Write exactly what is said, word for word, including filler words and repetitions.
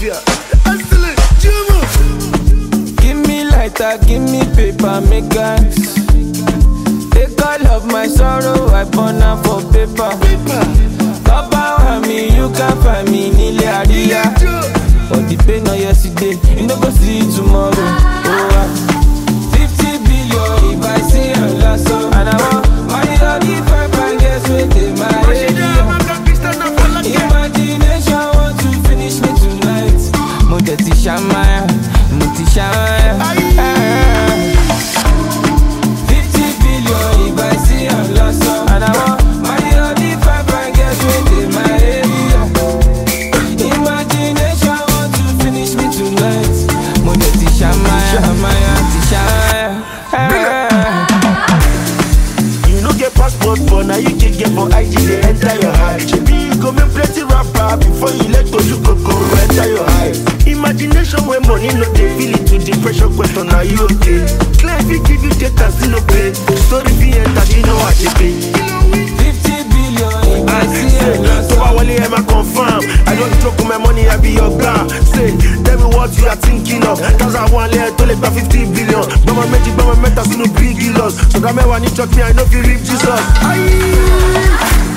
Mafia. Excellent, Juma. Give me lighter, give me paper, make guys. Take all of my sorrow, I burn am for paper. Papa, me, you can find me, Nile Aria. For the pain of yesterday, you no go see tomorrow. Oh, uh, fifty billion if I see a last song. And I want money all the five and guess with it, my area. Imagination want to finish me tonight. Muteti Shamaya, Muti Shamaya. Fifty billion if I see a last song. And I want money all the five and guess with it, my area. Imagination want to finish me tonight. Muteti Shamaya, Shamaya, Shamaya. You no get passport, but now you can get for I D, they enter your heart. Maybe you go make plenty rapper before you let go, you go go enter your eyes. Imagination when money no they feel it to depression question, are you okay? Client we give you data, still no pay. Story be enter, you know what they pay. Fifty billion, I see it. So I want to confirm. I don't joke with my money, I be your guy. Say, tell me what you are thinking of. That's I want to let you fifty billion. But my magic, but my metas no big loss. So that me when you talk me, I know if you reap Jesus. Aye.